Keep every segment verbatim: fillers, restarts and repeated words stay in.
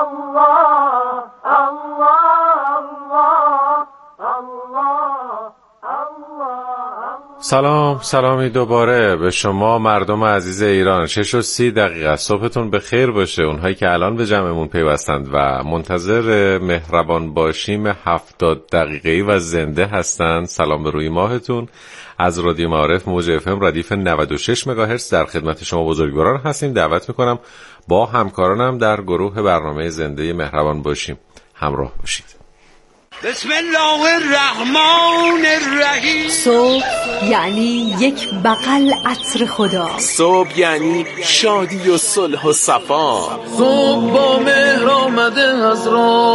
الله الله الله الله. سلام، سلامی دوباره به شما مردم عزیز ایران. شش و سی دقیقه صبحتون به خیر باشه. اونهایی که الان به جمعمون پیوستند و منتظر مهربان باشیم هفتاد دقیقه‌ای و زنده هستند، سلام به روی ماهتون. از رادیو معارف موج اف ام ردیف نود و شش مگاهرتز در خدمت شما بزرگواران هستیم. دعوت میکنم با همکارانم در گروه برنامه زنده مهربان باشیم همراه باشید. بسم الله الرحمن الرحیم. صبح یعنی یک بغل عطر خدا. صبح یعنی شادی و صلح و صفا. صبح با مهر آمده از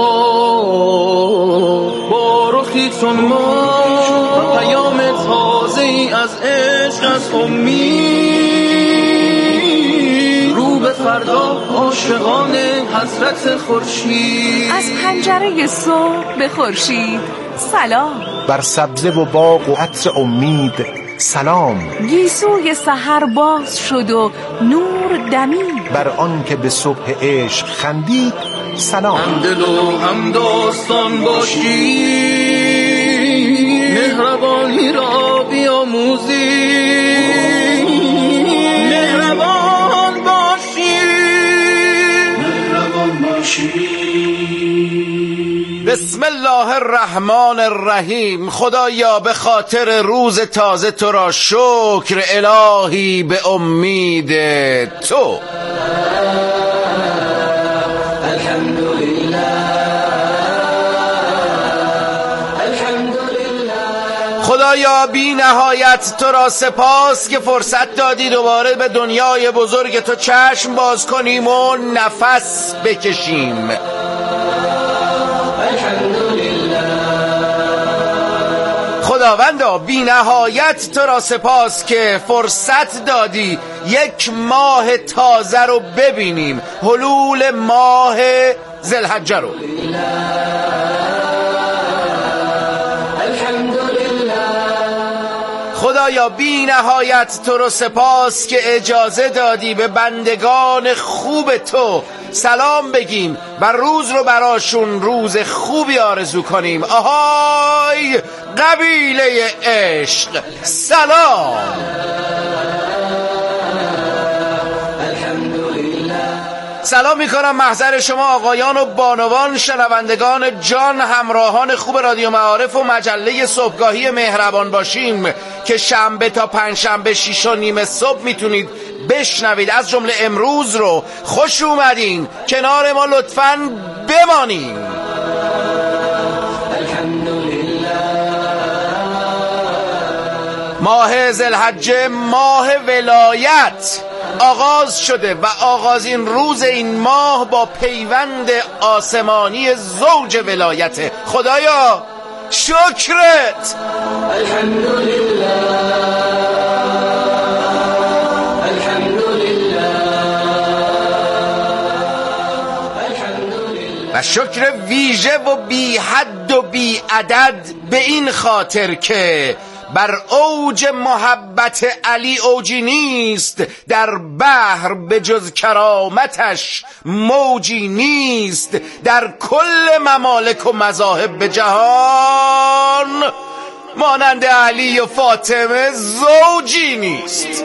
راه، با رخی چون ما پیام تازه ای از عشق، از امید، رو به فردا عاشقان حضرت خورشید. از پنجره صبح به خورشید سلام. بر سبزه و باغ و عطر امید سلام. گیسوی سحر باز شد و نور دمید. بر آن که به صبح عشق خندید سلام. هم دل و هم داستان باشی، مهربانی را بیاموزی. مهربان باشی، مهربان باشی. بسم الله الرحمن الرحیم. خدایا به خاطر روز تازه تو را شکر، الهی به امید تو. خدایا بی نهایت تو را سپاس که فرصت دادی دوباره به دنیای بزرگ تو چشم باز کنیم و نفس بکشیم. خداوندا بی نهایت تو را سپاس که فرصت دادی یک ماه تازه رو ببینیم، حلول ماه ذوالحجه رو. خدایا بی نهایت تو رو سپاس که اجازه دادی به بندگان خوب تو سلام بگیم و روز رو براشون روز خوبی آرزو کنیم. آهای قبیله عشق سلام. سلام میکنم محضر شما آقایان و بانوان، شنوندگان جان، همراهان خوب رادیو معارف و مجله صبحگاهی مهربان باشیم که شنبه تا پنجشنبه شیش و نیم صبح میتونید بشنوید. از جمله امروز رو خوش اومدین، کنار ما لطفاً بمانین. ماه ذوالحجه، ماه ولایت آغاز شده و آغازین روز این ماه با پیوند آسمانی زوج ولایته. خدایا شکرت. الحمدلله و شکر ویژه و بی حد و بی عدد به این خاطر که بر اوج محبت علی اوجی نیست، در بحر به جز کرامتش موجی نیست، در کل ممالک و مذاهب به جهان مانند علی و فاطمه زوجی نیست.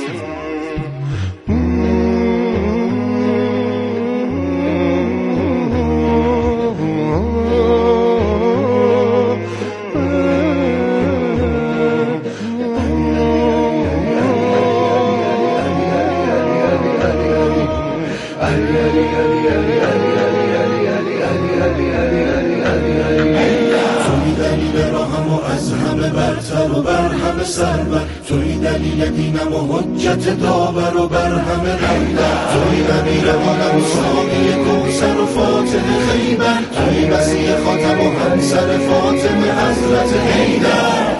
توی دلیل دینم و حجت داور و بر همه غیبت، توی امیر عالم و ساقی کوثر و فاتح خیبر، توی مسیح خاتم و همسر فاطمه حضرت حیدر.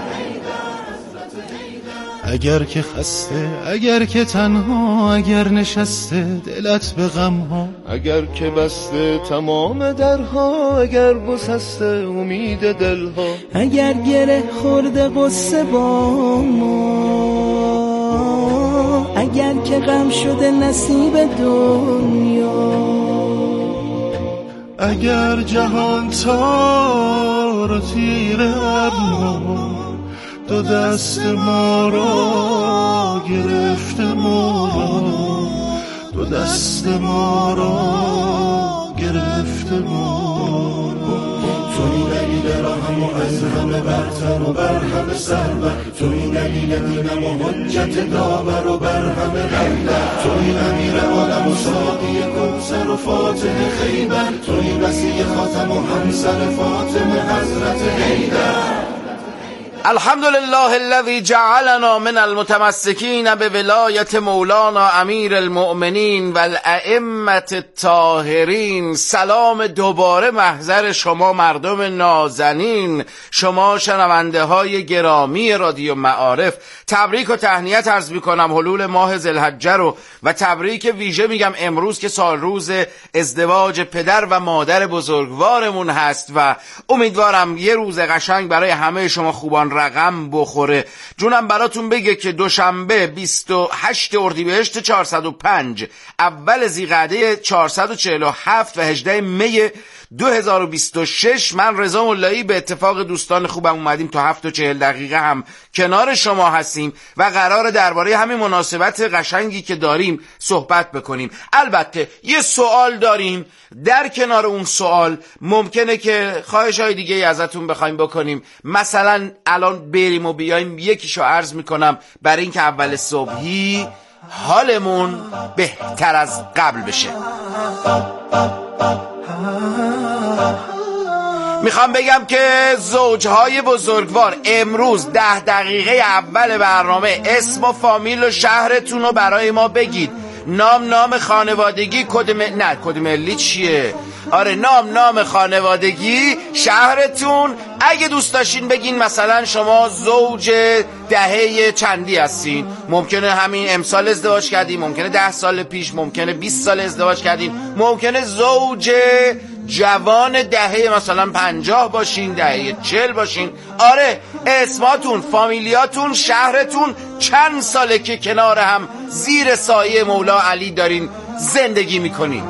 اگر که خسته، اگر که تنها، اگر نشسته دلت به غم ها، اگر که بسته تمام درها، اگر گسسته امید دلها، اگر گره خورده قصه با ما، اگر که غم شده نصیب دنیا، اگر جهان تار و تیر ابرها دو دست ما را گرفته ما را دو دست ما را گرفته ما را توی دلیل رحم و از همه برتر و بر همه سرور توی دلیل دینم و حجت داور و بر همه غیبت توی امیر عالم و ساقی کوثر و فاتح خیبر توی مسیح خاتم و همسر فاطمه حضرت حیدر. الحمدلله الذي جعلنا من المتمسكين بولایت مولانا امیر المؤمنین و الائمة الطاهرین. سلام دوباره محضر شما مردم نازنین، شما شنونده های گرامی رادیو معارف. تبریک و تهنیت عرض میکنم حلول ماه ذوالحجه رو و تبریک ویژه میگم امروز که سال روز ازدواج پدر و مادر بزرگوارمون هست و امیدوارم یه روز قشنگ برای همه شما خوبان رقم بخوره. جونم براتون بگه که دوشنبه بیست و هشتم اردیبهشت چهارصد و پنج، اول ذیقعده چهارصد و چهل و هفت و هجدهم می دو هزار و بیست و شش من رضا ملایی به اتفاق دوستان خوبم اومدیم تا هفت و چهل دقیقه هم کنار شما هستیم و قرار درباره همین مناسبت قشنگی که داریم صحبت بکنیم. البته یه سوال داریم، در کنار اون سوال ممکنه که خواهش‌های دیگه ازتون بخوایم بکنیم، مثلا الان بریم و بیایم یکیشو عرض میکنم برای اینکه اول صبحی حالمون بهتر از قبل بشه. میخوام بگم که زوجهای بزرگوار امروز ده دقیقه اول برنامه اسم و فامیل و شهرتون رو برای ما بگید. نام نام خانوادگی، کد م... نه کد ملی چیه؟ آره نام نام خانوادگی، شهرتون. اگه دوست داشتین بگین مثلا شما زوج دهه چندی هستین، ممکنه همین امسال ازدواج کردین، ممکنه ده سال پیش، ممکنه بیست سال ازدواج کردین، ممکنه زوج جوان دهه مثلا پنجاه باشین، دهه چل باشین. آره اسماتون، فامیلیاتون، شهرتون، چند ساله که کنار هم زیر سایه مولا علی دارین زندگی میکنین.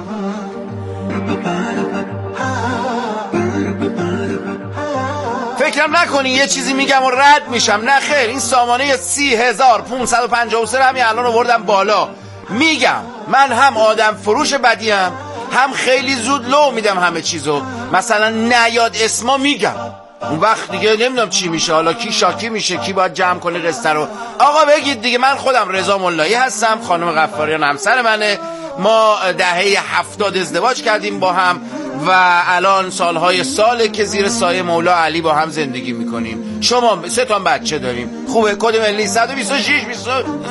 فکرم نکنی یه چیزی میگم و رد میشم، نه خیر. این سامانه سی هزار پونصد و پنجاه و سه همین الان آوردم بالا. میگم من هم آدم فروش بدیم، هم خیلی زود لو میدم همه چیزو. مثلا نیاد اسما میگم، اون وقت دیگه نمیدونم چی میشه، حالا کی شاکی میشه، کی باید جمع کنه قصه رو. آقا بگید دیگه. من خودم رضا ملایی هستم، خانم غفاریان همسر منه. ما دهه هفتاد ازدواج کردیم با هم و الان سالهای ساله که زیر سایه مولا علی با هم زندگی میکنیم. شما سه تا بچه داریم. خوبه؟ کد ملی صد و بیست و شش بیست.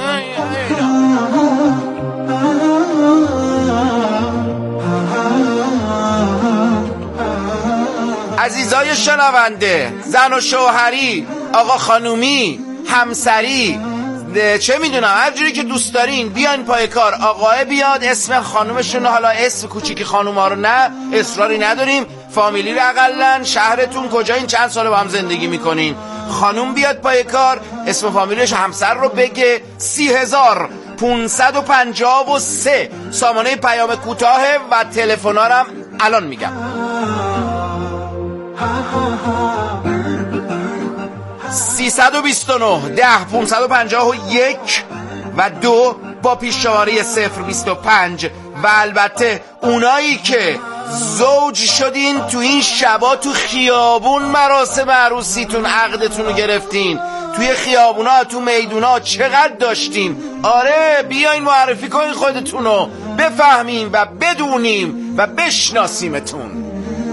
عزیزای شنونده، زن و شوهری، آقا خانومی، همسری، چه میدونم هر جوری که دوست دارین بیان پای کار. آقاه بیاد اسم خانومشون، حالا اسم کوچیک خانوما رو نه، اصراری نداریم، فامیلی رو اقلن، شهرتون کجایین، چند ساله با هم زندگی میکنین. خانوم بیاد پای کار، اسم فامیلیش، همسر رو بگه. سی هزار پونصد و پنجاه و سه سامانه پیام کوتاه و تلفنارم الان میگم. سیصد و بیست و نه ده پونصد و پنجاه و یک و دو با پیش شماره صفر بیست و پنج. و البته اونایی که زوج شدین تو این شبا تو خیابون مراسم عروسیتون عقدتون رو گرفتین، توی خیابونا تو میدونا چقدر داشتیم. آره بیاین معرفی کنین خودتون رو، بفهمیم و بدونیم و بشناسیمتون.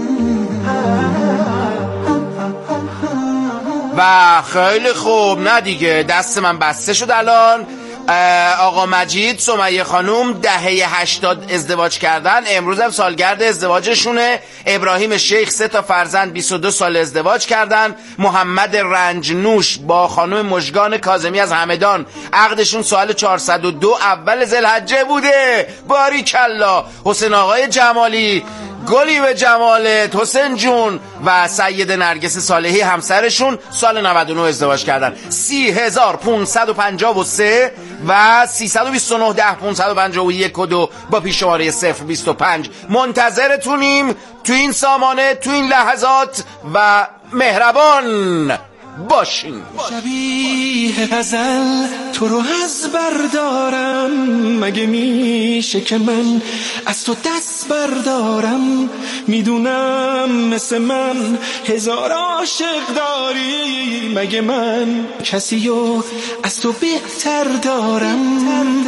و خیلی خوب، نه دیگه دست من بسته شد الان. آقا مجید، سمیه خانوم دهه هشتاد ازدواج کردن، امروز هم سالگرد ازدواجشونه. ابراهیم شیخ سه تا فرزند، بیست و دو سال ازدواج کردن. محمد رنجنوش با خانم مژگان کاظمی از همدان، عقدشون سال چهارصد و دو اول ذوالحجه بوده. باریکلا. حسین آقای جمالی گلی به جمالت حسین جون و سید نرگس صالحی همسرشون سال نود و نه ازدواج کردن. سی هزار پونصد و پنجاه و سه و سیصد و بیست و نه ده پونصد و پنجاه و یک و دو با پیش شماره صفر بیست و پنج منتظرتونیم تو این سامانه، تو این لحظات و مهربان باشین. شبیه غزل تو رو از بردارم، مگه میشه که من از تو دست بردارم؟ میدونم مثل من هزار عاشق داری، مگه من کسیو از تو بهتر دارم؟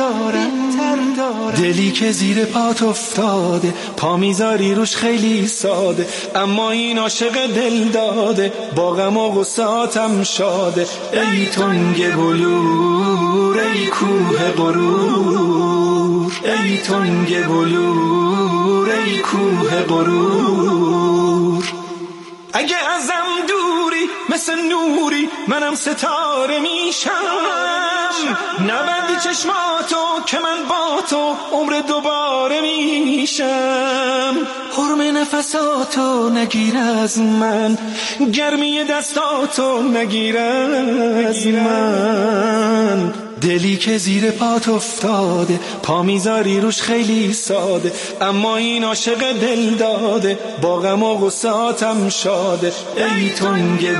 دلی که زیر پات افتاده، پا میذاری روش خیلی ساده، اما این عاشق دل داده، با غم و غصاتم شاده. ای تنگ بلور ای کوه غرور، ای تنگ بلور ای کوه غرور. اگه ازم دوری مثل نوری، منم ستاره میشم. نبندی چشماتو که من با تو عمر دوباره میشم. حرم نفساتو نگیر از من، گرمی دستاتو نگیر از من. دلی که زیر پات افتاده، پا میذاری روش خیلی ساده، اما این عاشق دل داده، با غم و غصاتم شاده. ای تنگ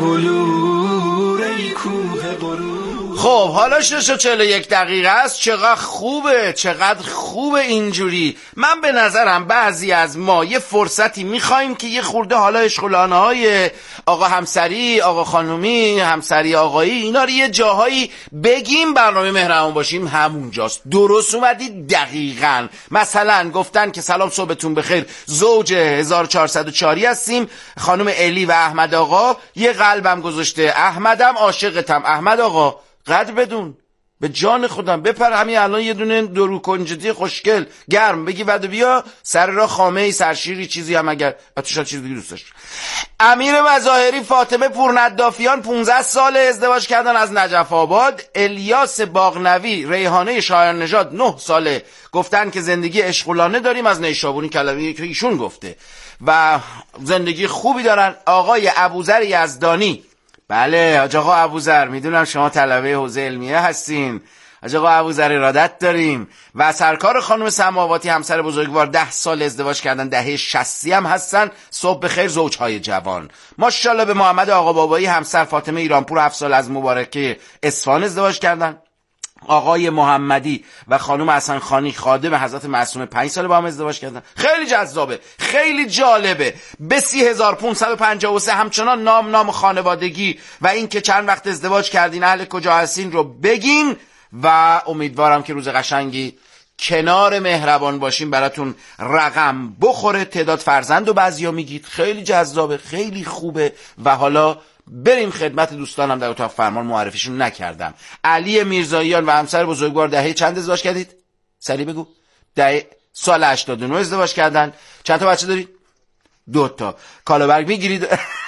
بلور ای کوه غرور. خب حالا شش و چهل و یک دقیقه است. چقدر خوبه، چقدر خوبه اینجوری. من به نظرم بعضی از ما یه فرصتی میخوایم که یه خورده حالا اشغلانه های آقا همسری، آقا خانومی، همسری آقایی، اینا رو یه جاهایی بگیم. برنامه مهربان باشیم همونجاست. درست اومدید دقیقاً. مثلا گفتن که سلام صبحتون بخیر، زوج هزار و چهارصد و چهار هستیم، خانم الی و احمد آقا. یه قلبم گذاشته، احمدم عاشقتم. احمد آقا قدر بدون، به جان خودم بپر همین الان یه دونه درو کنجدی خوشگل گرم بگی بعد بیا سر راه خامه ای سرشیری چیزی هم اگر اتوشا چیزی دیگه دوست داشت. امیر مظاهری فاطمه پورندافیان پانزده سال ازدواج کردن از نجف آباد. الیاس باغنوی ریحانه شایان نژاد نه ساله، گفتن که زندگی عشقلانه داریم از نیشابوری، کلمه‌ای که ایشون گفته و زندگی خوبی دارن. آقای ابوذر یزدانی، بله حاج آقا ابوذر، میدونم شما طلبه حوزه علمیه هستین، حاج آقا ابوذر ارادت داریم. و سرکار خانم سماواتی همسر بزرگوار ده سال ازدواج کردن، دهه شصتی هم هستن. صبح بخیر زوجهای جوان. ماشاءالله به محمد آقا بابایی همسر فاطمه ایرانپور هفت سال از مبارکه اصفهان ازدواج کردن. آقای محمدی و خانم حسن خانی خادم حضرت معصومه پنج سال با هم ازدواج کردن. خیلی جذابه، خیلی جالبه. به سی هزار پونصد و پنجاه و سه همچنان نام نام خانوادگی و این که چند وقت ازدواج کردین، اهل کجا هستین رو بگین و امیدوارم که روز قشنگی کنار مهربان باشیم براتون رقم بخوره. تعداد فرزند و بعضیا میگید، خیلی جذابه، خیلی خوبه. و حالا بریم خدمت دوستانم در اتاق فرمان، معرفیشون نکردم. علی میرزاییان و همسر بزرگوار دهه چند ازدواج کردید؟ سریع بگو. دهه سال هشتاد و نه ازدواج کردن. چند تا بچه دارید؟ دو تا. کالابرگ میگیرید؟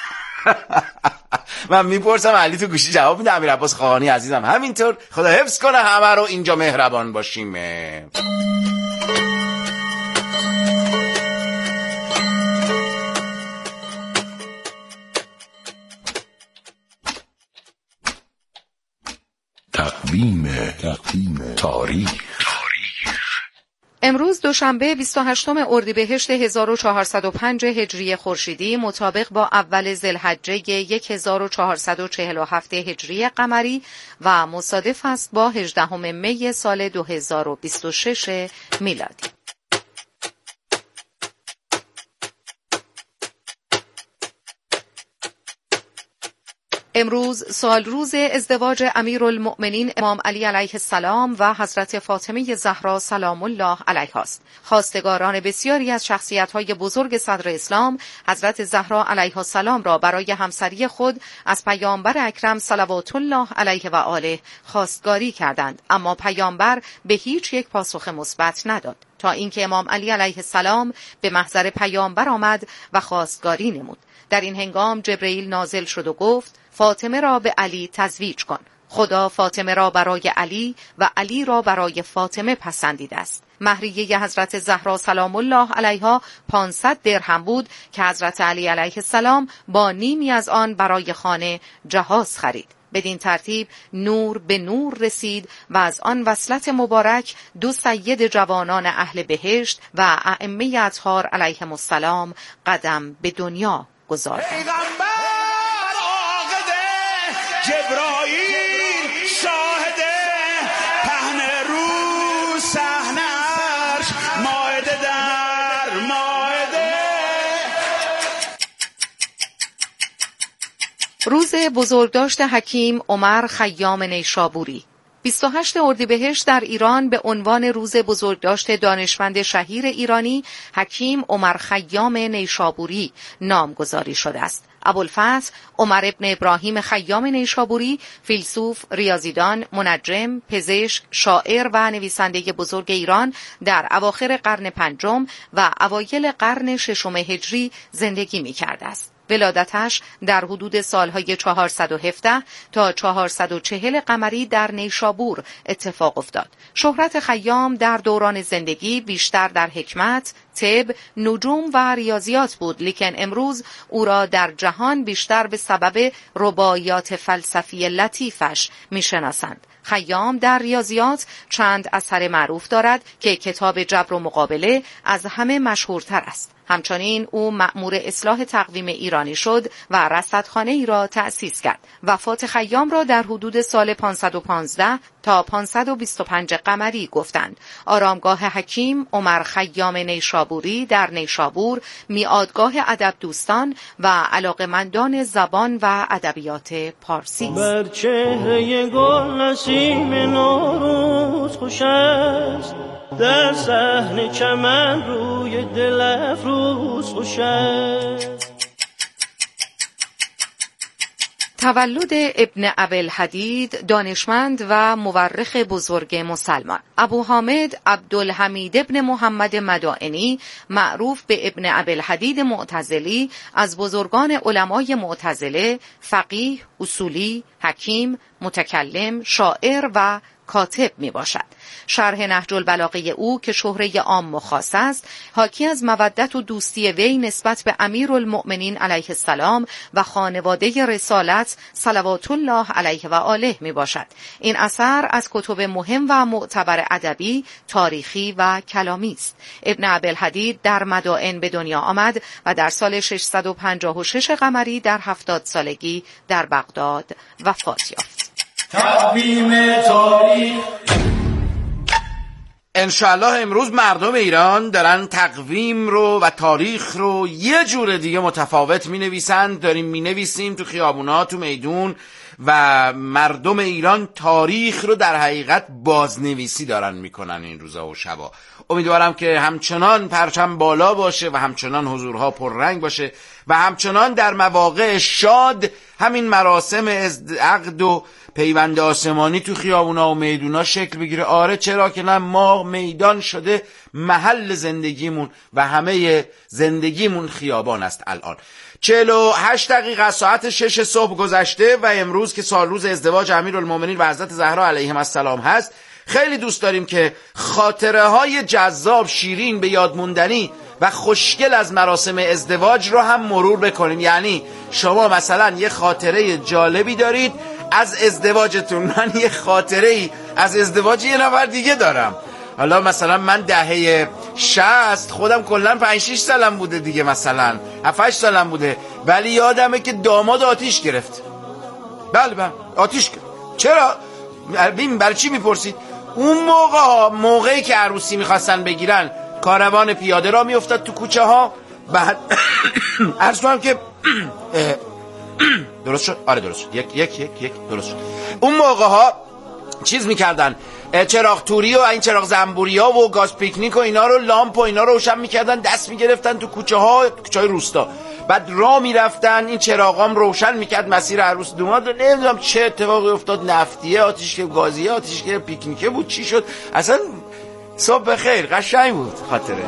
من میپرسم علی تو گوشی جواب میده. امیر عباس خاقانی عزیزم همینطور. خدا حفظ کنه همه رو. اینجا مهربان باشیم. تقویم تاریخ. امروز دوشنبه بیست و هشتم اردیبهشت هزار و چهارصد و پنج هجری خورشیدی مطابق با اول ذوالحجه هزار و چهارصد و چهل و هفت هجری قمری و مصادف است با هجدهم می سال دو هزار و بیست و شش میلادی. امروز سال روز ازدواج امیرالمؤمنین امام علی علیه السلام و حضرت فاطمه زهرا سلام الله علیها است. خواستگاران بسیاری از شخصیت‌های بزرگ صدر اسلام حضرت زهرا علیها السلام را برای همسری خود از پیامبر اکرم صلوات الله علیه و آله خواستگاری کردند، اما پیامبر به هیچ یک پاسخ مثبت نداد تا اینکه امام علی علیه السلام به محضر پیامبر آمد و خواستگاری نمود. در این هنگام جبرئیل نازل شد و گفت فاطمه را به علی تزویج کن. خدا فاطمه را برای علی و علی را برای فاطمه پسندیده است. مهریه حضرت زهرا سلام الله علیها پانصد درهم بود که حضرت علی علیه السلام با نیمی از آن برای خانه جهاز خرید. بدین ترتیب نور به نور رسید و از آن وصلت مبارک دو سید جوانان اهل بهشت و ائمه اطهار علیهم السلام قدم به دنیا گذاردند. پیغمبر عاقده، جبرائیل شاهده، پهن رو صحنه‌اش مائده در مائده. روز بزرگداشت حکیم عمر خیام نیشابوری. بیست و هشتم اردیبهشت در ایران به عنوان روز بزرگداشت دانشمند شهیر ایرانی حکیم عمر خیام نیشابوری نامگذاری شده است. ابوالفتح عمر ابن ابراهیم خیام نیشابوری، فیلسوف، ریاضیدان، منجم، پزشک، شاعر و نویسنده بزرگ ایران در اواخر قرن پنجم و اوایل قرن ششم هجری زندگی می کرده است. ولادتش در حدود سالهای چهارصد و هفده تا چهارصد و چهل قمری در نیشابور اتفاق افتاد. شهرت خیام در دوران زندگی بیشتر در حکمت، طب، نجوم و ریاضیات بود، لیکن امروز او را در جهان بیشتر به سبب رباعیات فلسفی لطیفش میشناسند. خیام در ریاضیات چند اثر معروف دارد که کتاب جبر و مقابله از همه مشهورتر است. همچنین او مأمور اصلاح تقویم ایرانی شد و رصدخانه ای را تأسیس کرد. وفات خیام را در حدود سال پانصد و پانزده تا پانصد و بیست و پنج قمری گفتند. آرامگاه حکیم عمر خیام نیشابوری در نیشابور میادگاه ادب دوستان و علاقمندان زبان و ادبیات پارسی است. بر چهره گل نسیم نوروز خوش است، در صحن چمن روی دل افروز خوش است. تولد ابن ابوالحدید دانشمند و مورخ بزرگ مسلمان. ابو حامد عبدالحمید ابن محمد مدائنی معروف به ابن ابوالحدید معتزلی از بزرگان علمای معتزله، فقیه، اصولی، حکیم، متکلم، شاعر و کاتب می باشد. شرح نهج البلاغه او که شهره عام و خاص است، حاکی از مودت و دوستی وی نسبت به امیرالمؤمنین علیه السلام و خانواده رسالت صلوات الله علیه و آله می باشد. این اثر از کتب مهم و معتبر ادبی، تاریخی و کلامی است. ابن ابوالحدید در مدائن به دنیا آمد و در سال ششصد و پنجاه و شش قمری در هفتاد سالگی در بغداد وفات یافت. تقویم تاریخ. انشاءالله امروز مردم ایران دارن تقویم رو و تاریخ رو یه جور دیگه متفاوت می نویسن. داریم می نویسیم تو خیابونا، تو میدون، و مردم ایران تاریخ رو در حقیقت بازنویسی دارن میکنن این روزا و شبا. امیدوارم که همچنان پرچم بالا باشه و همچنان حضورها پررنگ باشه و همچنان در مواقع شاد همین مراسم عقد و پیوند آسمانی تو خیابونا و میدونا شکل بگیره. آره چرا که نه، ما میدان شده محل زندگیمون و همه زندگیمون خیابان است. الان چهل و هشت دقیقه ساعت شش صبح گذشته و امروز که سال روز ازدواج امیرالمومنین و حضرت زهرا علیهم السلام هست، خیلی دوست داریم که خاطره های جذاب، شیرین، به یاد موندنی و خوشگل از مراسم ازدواج رو هم مرور بکنیم. یعنی شما مثلا یه خاطره جالبی دارید از ازدواجتون، من یه خاطره ای از ازدواج یه نفر دیگه دارم. حالا مثلا من دهه شصت خودم کلن پنج شش سالم بوده دیگه، مثلا هفت هشت سالم بوده، ولی یادمه که داماد آتیش گرفت. بله بله آتیش گرفت. چرا؟ ببین برای چی میپرسید؟ اون موقع موقعی که عروسی میخواستن بگیرن کاروان پیاده را میافتاد تو کوچه ها. بعد عرض کنم که درست شد؟ آره درست شد. یک یک یک یک درست شد. اون موقع ها چیز میکردن، چراغ توری و این چراغ زنبوری ها و گاز پیکنیک و اینا رو، لامپ و اینا رو روشن میکردن، دست میگرفتن تو کوچه ها، کوچه های روستا، بعد راه میرفتن، این چراغام روشن میکرد مسیر عروس دوماد. نمیدونم چه اتفاقی افتاد، نفتیه آتیش که گازیه آتیش که پیکنیکه بود، چی شد اصلا. صبح بخیر، قشنگ بود خاطره.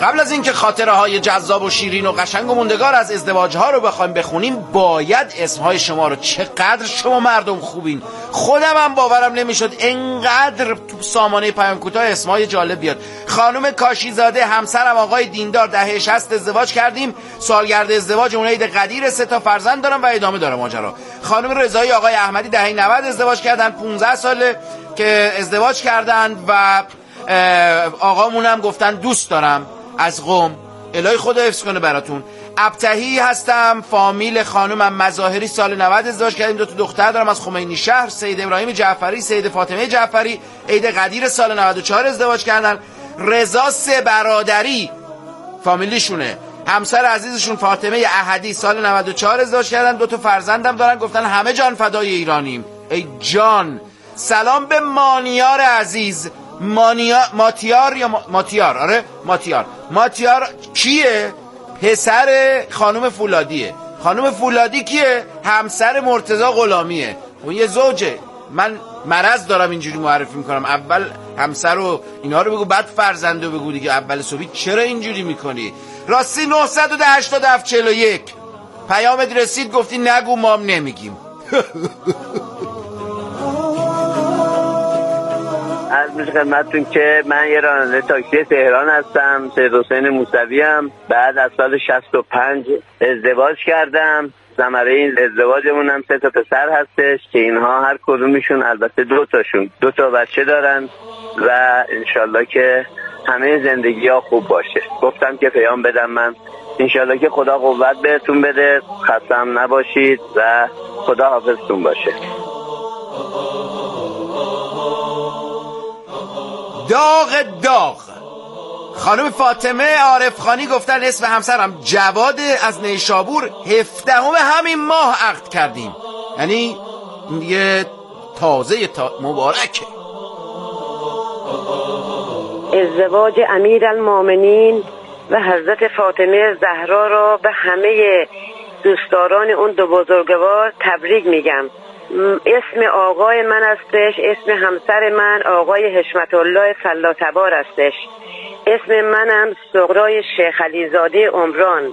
قبل از اینکه خاطره های جذاب و شیرین و قشنگ و موندگار از ازدواج ها رو بخوایم بخونیم، باید اسم های شما رو، چقدر شما مردم خوبین، خودم هم باورم نمیشد انقدر تو سامانه پیام کوتاه اسم های جالب بیاد. خانم کاشیزاده، همسرم آقای دیندار، دهه شصت ازدواج کردیم، سالگرد ازدواج اون عید قدیر، سه تا فرزند دارم و ادامه داره ماجرا. خانم رضایی آقای احمدی دهه نود ازدواج کردن، پانزده ساله که ازدواج کردن و آقامون هم گفتن دوست دارم از قم، الهی خدا حفظ کنه براتون. ابتهی هستم، فامیل خانومم مظاهری، سال نود ازدواج کردیم، دو تا دختر دارم از خمینی شهر، سید ابراهیم جعفری، سید فاطمه جعفری، عید قدیر سال نود و چهار ازدواج کردن. رضا سه برادری فامیلیشونه، همسر عزیزشون فاطمه احدی سال نود و چهار ازدواج کردن، دو تا فرزندم دارن، گفتن همه جان فدای ایرانیم. ای جان. سلام به مانیار عزیز. مانیا ماتیار یا ما... ماتیار آره ماتیار ماتیار کیه؟ پسر خانم فولادیه. خانم فولادی کیه؟ همسر مرتضی غلامیه. اون یه زوجه. من مرض دارم اینجوری معرفی میکنم، اول همسر رو اینا رو بگو بعد فرزند رو بگو دیگه، اول صبحی چرا اینجوری میکنی؟ راستی نهصد و هشتاد و هفت چهل و یک پیامت رسید، گفتی نگو مام نمیگیم. عرض میشه خدمتتون که من یه راننده تاکسی تهران هستم، سید حسین موسوی ام. بعد از سال شصت و پنج ازدواج کردم. ثمره این ازدواجمون هم سه تا پسر هستش که اینها هر کدومشون البته دو تاشون دو تا بچه دارن و انشالله که همه زندگی ها خوب باشه. گفتم که پیام بدم من، انشالله که خدا قوت بهتون بده، خستم نباشید و خدا حافظتون باشه. داغ داغ. خانم فاطمه عارف خانی گفتن اسم همسرم جواد از نیشابور، هفدهم همین ماه عقد کردیم، یعنی یه تازه تا مبارکه. ازدواج امیرالمومنین و حضرت فاطمه زهرا را به همه دوستداران اون دو بزرگوار تبریک میگم. اسم آقای من هستش، اسم همسر من آقای حشمت الله فلاتبار هستش، اسم منم سغرای شیخ علیزاده عمران.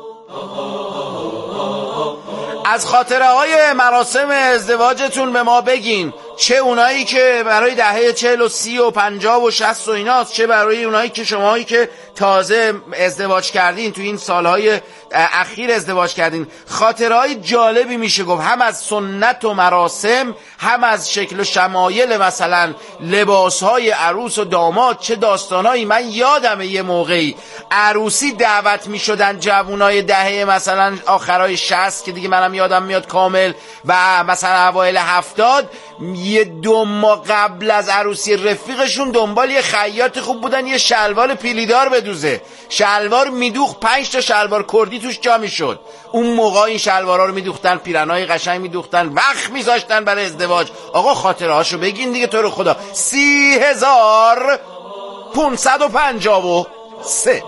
از خاطره های مراسم ازدواجتون به ما بگین، چه اونایی که برای دهه چهل و سی و پنجاه و شصت و ایناست، چه برای اونایی که شماهایی که تازه ازدواج کردین، تو این سالهای اخیر ازدواج کردین. خاطره های جالبی میشه گفت، هم از سنت و مراسم، هم از شکل و شمایل، مثلا لباس های عروس و داماد، چه داستانایی. من یادمه یه موقعی عروسی دعوت میشدن جوونای دهه مثلا آخرای شصت که دیگه منم یادم میاد کامل، و مثلا اوایل هفتاد، یه دو ماه قبل از عروسی رفیقشون دنبال یه خیاط خوب بودن یه شلوار پیلیدار بدوزه. شلوار میدوخت، پنج تا شلوار کردی توش جا میشد. اون موقع این شلوارا رو میدوختن، پیرنای قشنگ میدوختن، وقت میذاشتن برای ازدواج. آقا خاطره هاشو بگین دیگه تو رو خدا. سی هزار پونصد و پنجاه و سه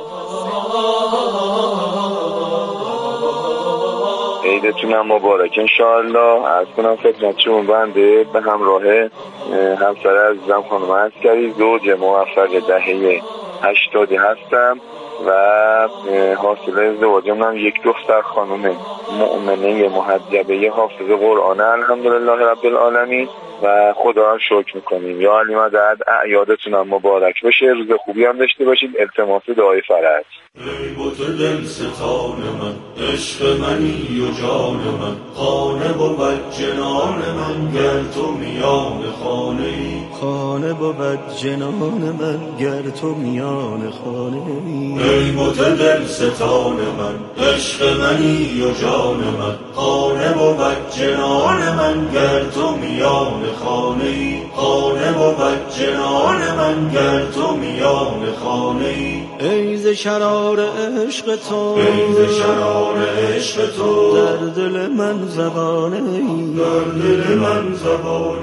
عیدتون هم مبارک انشاءالله. از کنم خدمتشون بنده به همراه همسر عزیزم خانم عسکری، زوج موفق دهه هشتادی هستم و حاصل ازدواجم هم یک دختر خانم مؤمنه محجبه حافظ قرآن الحمدلله رب العالمین و خدا هم شکر میکنیم. یا علی مدد، اعیادتون هم مبارک بشه، روز خوبی هم داشته باشید. التماس دعای فرج. ای بوت دل ستان من، عشق منی و جان من، خانه بود جنان من گر تو میان خانه ای، خانه بود جنان من گر تو میان خانه ای. ای بوت دل ستان من، عشق منی و جان من، خانه بود جنان من گر تو میان خانه ای، خانه بود جنان من گر تو میان خانه ای. ای ز شرار عشق تو، ای ز شرار عشق تو، در دل من زبانه ای، در دل من زبانه ای.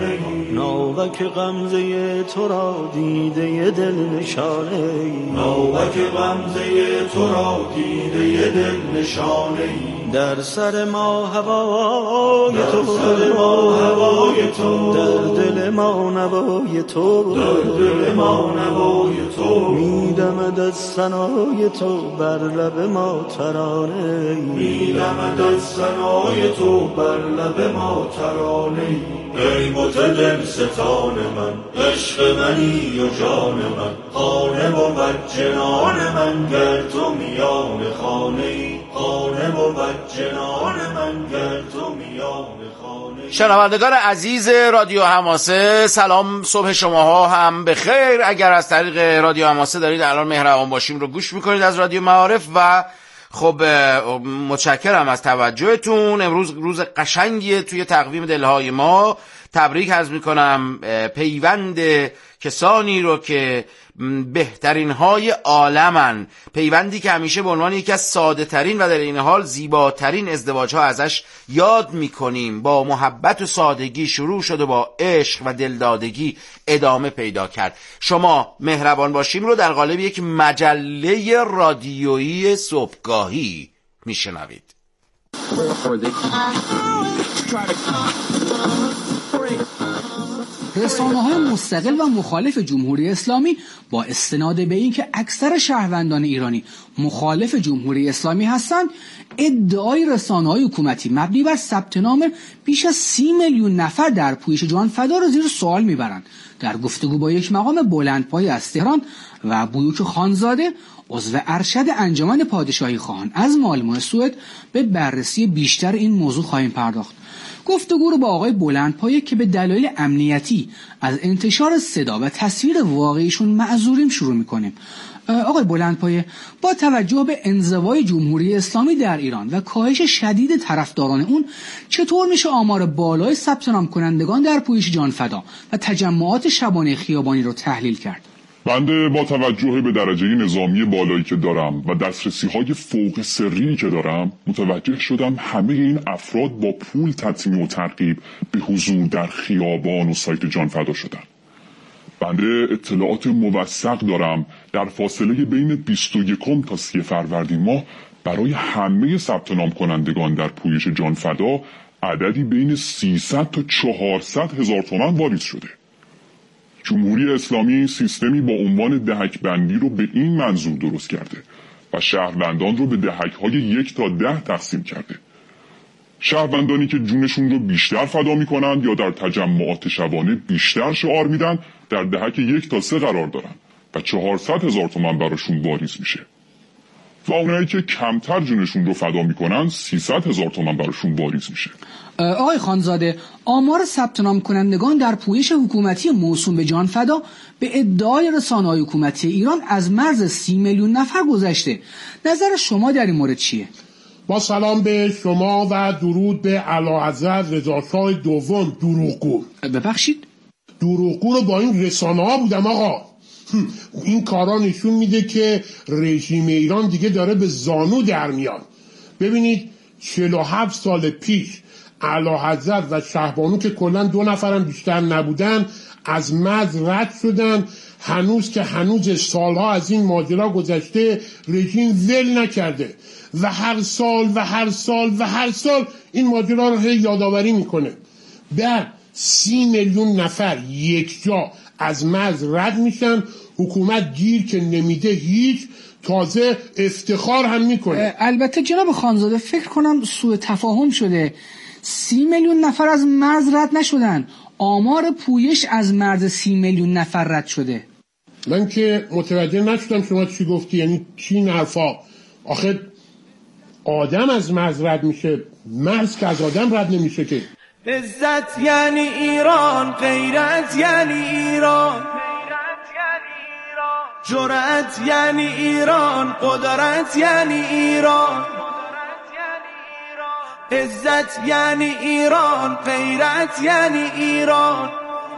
ناوک غمزه تو را دیده دل نشانه ای ناوک غمزه تو را دیده دل نشانه ای در سر ما هوای تو در سر ما هوای تو در دل ما نوای تو در دل ما نوای تو میدمد از ثنای تو بر لب ما ترانه ای میدمد از ثنای تو بر لب ما ترانه ای ای بت دل ستان من عشق منی و جان من خانه بود جنان من گر تو میان خانه ای خانه بود جنان من گر تو میان خانه ای. شنوندگان عزیز رادیو حماسه، سلام، صبح شماها هم بخیر. اگر از طریق رادیو حماسه دارید الان مهربان باشیم رو گوش میکنید از رادیو معارف و خب متشکرم از توجهتون. امروز روز قشنگیه توی تقویم دلهای ما. تبریک عرض میکنم پیوند کسانی رو که بهترین های عالمن، پیوندی که همیشه به عنوان یکی از ساده ترین و در این حال زیباترین ازدواج ها ازش یاد میکنیم. با محبت و سادگی شروع شد و با عشق و دلدادگی ادامه پیدا کرد. شما مهربان باشیم رو در قالب یک مجله رادیویی صبحگاهی میشنوید. رسانه‌های مستقل و مخالف جمهوری اسلامی با استناد به این که اکثر شهروندان ایرانی مخالف جمهوری اسلامی هستند، ادعای رسانه‌های حکومتی مبنی بر ثبت نام بیش از سی میلیون نفر در پویش جان فدا را زیر سوال میبرند. در گفتگو با یک مقام بلندپایه از تهران و بویوک خانزاده، عضو ارشد انجمن پادشاهی خواهان از مالمو سوئد، به بررسی بیشتر این موضوع خواهیم پرداخت. گفتگو رو با آقای بلندپایه که به دلایل امنیتی از انتشار صدا و تصویر واقعیشون معذوریم شروع میکنیم. آقای بلندپایه، با توجه به انزوای جمهوری اسلامی در ایران و کاهش شدید طرفداران اون، چطور میشه آمار بالای ثبت نام کنندگان در پویش جان فدا و تجمعات شبانه خیابانی رو تحلیل کرد؟ بنده با توجه به درجه نظامی بالایی که دارم و دسترسی های فوق سری که دارم متوجه شدم همه این افراد با پول تطمیع و ترغیب به حضور در خیابان و سایت جان فدا شدن. بنده اطلاعات موثق دارم در فاصله بین بیست و یک تا سی فروردین ماه برای همه ثبت نام کنندگان در پویش جان فدا عددی بین سیصد تا چهارصد هزار تومان واریز شده. جمهوری اسلامی سیستمی با عنوان دهک بندی رو به این منظور درست کرده و شهروندان رو به دهک های یک تا ده تقسیم کرده. شهروندانی که جونشون رو بیشتر فدا میکنن یا در تجمعات شبانه بیشتر شعار میدن در دهک یک تا سه قرار دارن و چهارصد هزار تومان براشون واریز میشه. و اونایی که کمتر جونشون رو فدا میکنن سیصد هزار تومان براشون واریز میشه. آقای خانزاده، آمار ثبت نام کنندگان در پویش حکومتی موسوم به جان فدا به ادعای رسانه‌های حکومتی ایران از مرز سی میلیون نفر گذشته. نظر شما در این مورد چیه؟ با سلام به شما و درود به اعلیحضرت رضاشاه دوم دروغگو. ببخشید؟ دروغگو رو با این رسانه‌ها بودم آقا. این کارا نشون میده که رژیم ایران دیگه داره به زانو در میاد. ببینید چهل و هفت سال پیش اعلیحضرت و شهبانو که کلا دو نفرم بیشتر نبودن از مرز رد شدن. هنوز که هنوز سالها از این ماجرا گذشته، رژیم ول نکرده و هر سال و هر سال و هر سال این ماجرا رو یادآوری میکنه. بعد سی میلیون نفر یک جا از مرز رد میشن، حکومت گیر که نمیده هیچ، تازه افتخار هم میکنه. البته جناب خانزاده فکر کنم سوء تفاهم شده. سی میلیون نفر از مرز رد نشدن، آمار پویش از مرز سی میلیون نفر رد شده. من که متوجه نشدم شما چی گفتی، یعنی چی این حرفا؟ آخه آدم از مرز رد میشه، مرز که از آدم رد نمیشه که. عزت یعنی ایران، غیرت یعنی ایران، جرأت یعنی ایران، قدرت یعنی ایران. عزت یعنی ایران، غیرت یعنی ایران،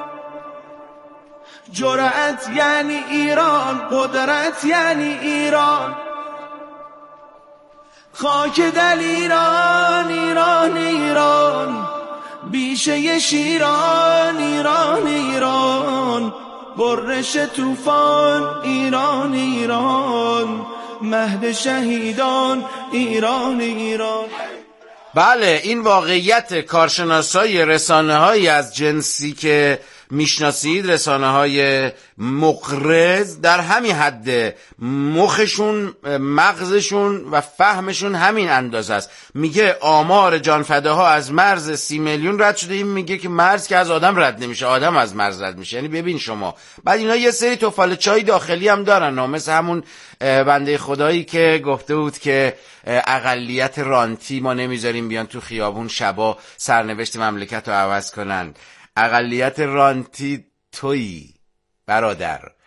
جرأت یعنی ایران، قدرت یعنی ایران. خاک دل ایران، ایران ایران، بیشه شیران ایران ایران، برش طوفان ایران ایران، مهد شهیدان ایران ایران. بله، این واقعیت کارشناسای رسانه هایی از جنسی که میشناسید، رسانه های مقرض، در همین حد مخشون، مغزشون و فهمشون همین اندازه است. میگه آمار جانفداها از مرز سی میلیون رد شده، این میگه که مرز که از آدم رد نمیشه، آدم از مرز رد میشه. یعنی ببین شما، بعد اینا یه سری توفال چای داخلی هم دارن، مثل همون بنده خدایی که گفته بود که اقلیت رانتی ما نمیذاریم بیان تو خیابون شبا سرنوشت مملکت رو عوض کنن. اقلیت رانتی تویی برادر،